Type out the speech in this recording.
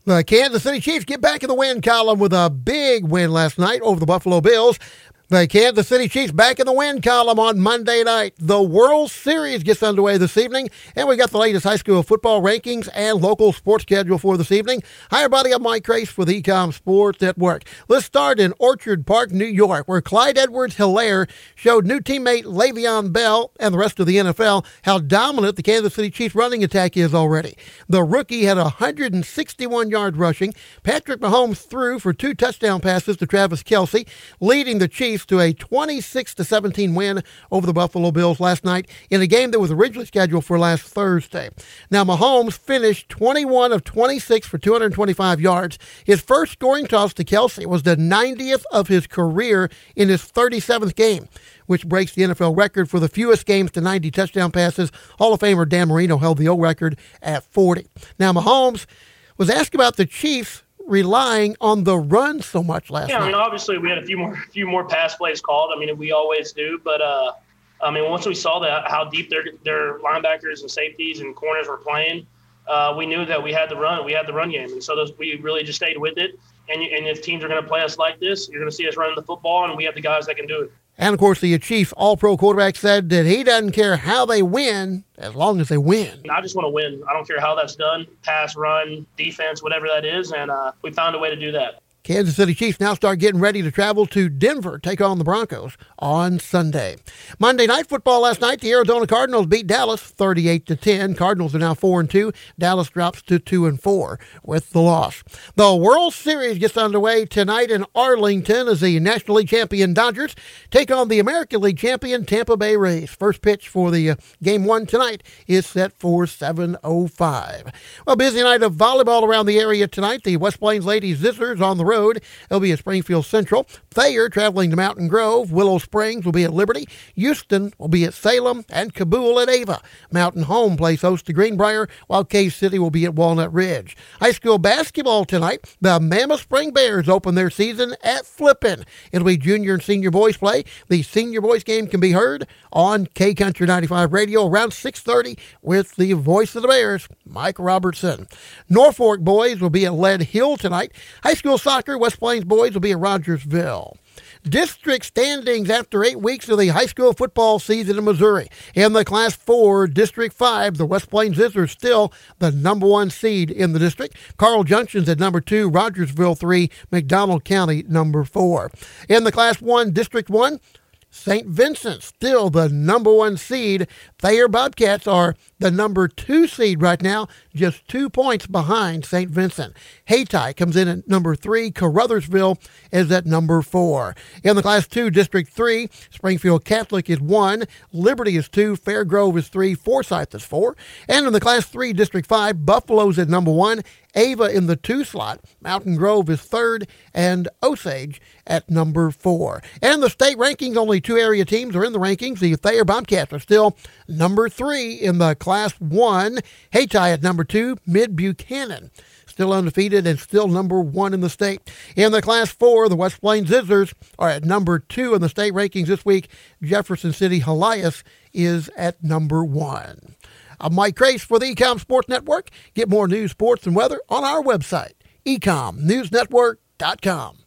The Kansas City Chiefs get back in the win column with a big win last night over the Buffalo Bills. The Kansas City Chiefs back in the win column on Monday night. The World Series gets underway this evening, and we got the latest high school football rankings and local sports schedule for this evening. Hi, everybody. I'm Mike Crace for the Ecom Sports Network. Let's start in Orchard Park, New York, where Clyde Edwards-Hilaire showed new teammate Le'Veon Bell and the rest of the NFL how dominant the Kansas City Chiefs running attack is already. The rookie had 161 yards rushing. Patrick Mahomes threw for 2 touchdown passes to Travis Kelce, leading the Chiefs to a 26-17 win over the Buffalo Bills last night in a game that was originally scheduled for last Thursday. Now, Mahomes finished 21 of 26 for 225 yards. His first scoring toss to Kelce was the 90th of his career in his 37th game, which breaks the NFL record for the fewest games to 90 touchdown passes. Hall of Famer Dan Marino held the old record at 40. Now, Mahomes was asked about the Chiefs relying on the run so much last night. Yeah, I mean, obviously we had a few more pass plays called. I mean, we always do, but I mean, once we saw that how deep their linebackers and safeties and corners were playing, we knew that we had the run game, and so we really just stayed with it. And if teams are going to play us like this, you're going to see us running the football, and we have the guys that can do it. And, of course, the Chiefs All-Pro quarterback said that he doesn't care how they win as long as they win. I just want to win. I don't care how that's done, pass, run, defense, whatever that is, and we found a way to do that. Kansas City Chiefs now start getting ready to travel to Denver, take on the Broncos on Sunday. Monday Night Football last night, the Arizona Cardinals beat Dallas 38-10. Cardinals are now 4-2. Dallas drops to 2-4 with the loss. The World Series gets underway tonight in Arlington as the National League champion Dodgers take on the American League champion Tampa Bay Rays. First pitch for the Game 1 tonight is set for 7:05. Well, busy night of volleyball around the area tonight. The West Plains Ladies Zizzers on the road. They'll be at Springfield Central. Thayer traveling to Mountain Grove. Willow Springs will be at Liberty. Houston will be at Salem, and Kabul at Ava. Mountain Home plays host to Greenbrier, while K-City will be at Walnut Ridge. High school basketball tonight. The Mammoth Spring Bears open their season at Flippin. It'll be junior and senior boys play. The senior boys game can be heard on K-Country 95 Radio around 6:30 with the voice of the Bears, Mike Robertson. Norfolk boys will be at Lead Hill tonight. High school soccer, West Plains boys will be at Rogersville. District standings after 8 weeks of the high school football season in Missouri. In the Class 4, District 5, the West Plains Zizzers still the number 1 seed in the district. Carl Junction's at number 2, Rogersville 3, McDonald County number 4. In the Class 1, District 1, St. Vincent, still the number 1 seed. Thayer Bobcats are the number 2 seed right now, just 2 points behind St. Vincent. Hayti comes in at number 3. Caruthersville is at number 4. In the Class 2, District 3, Springfield Catholic is 1. Liberty is 2. Fairgrove is 3. Forsyth is 4. And in the Class 3, District 5, Buffalo's at number 1. Ava in the 2 slot. Mountain Grove is 3rd, and Osage at number 4. And the state rankings, only 2 area teams are in the rankings. The Thayer Bobcats are still number 3 in the Class 1. Hayti at number 2. Mid-Buchanan still undefeated and still number 1 in the state. In the Class 4, the West Plains Zizzers are at number 2 in the state rankings this week. Jefferson City Helias is at number 1. I'm Mike Crace for the Ecom Sports Network. Get more news, sports, and weather on our website, ecomnewsnetwork.com.